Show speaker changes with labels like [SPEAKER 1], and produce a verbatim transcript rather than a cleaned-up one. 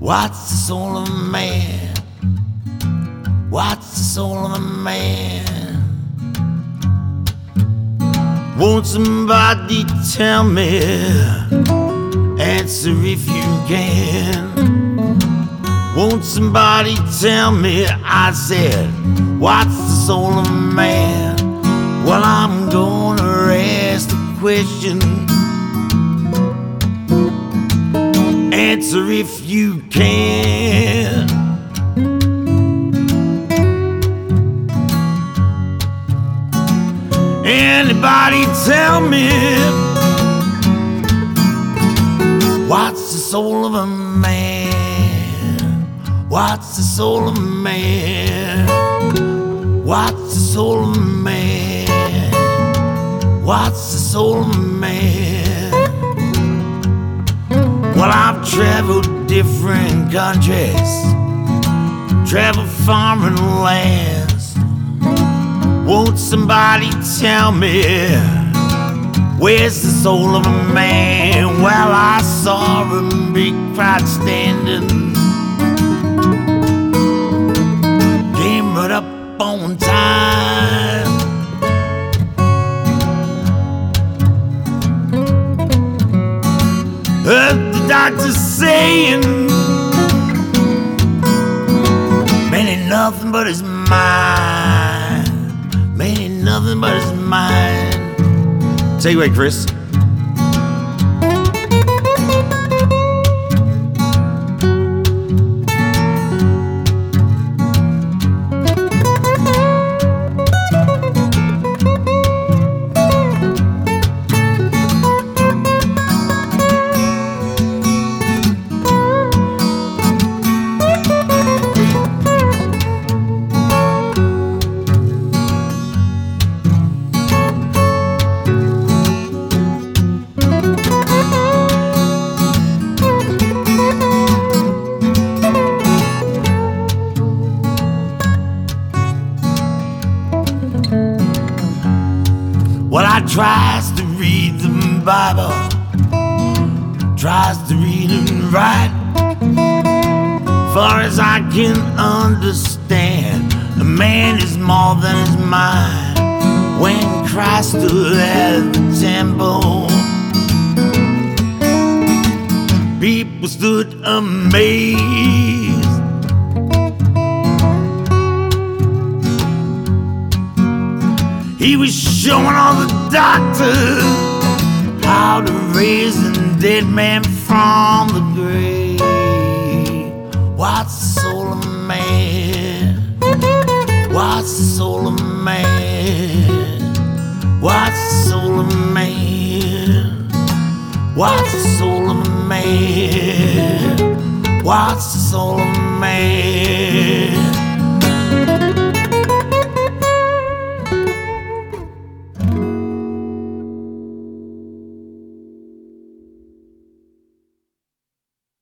[SPEAKER 1] What's the soul of a man? What's the soul of a man? Won't somebody tell me? Answer if you can. Won't somebody tell me? I said, what's the soul of a man? Well, I'm gonna ask the question. Answer if you can. Anybody tell me, what's the soul of a man? What's the soul of a man? What's the soul of a man? What's the soul of a man? Well, I've traveled different countries, traveled foreign lands. Won't somebody tell me, where's the soul of a man? Well, I saw a big crowd standing, came right up on time. Heard the doctor saying, man, ain't nothing but his mind. Man, ain't nothing but his mind. Take it away, Chris. Well, I tries to read the Bible, tries to read and write. Far as I can understand, a man is more than his mind. When Christ stood at the temple, people stood amazed. He was showing all the doctors how to raise a dead man from the grave. What's the soul of a man? What's the soul of a man? What's the soul of a man? What's the soul of a man? What's the soul of a man?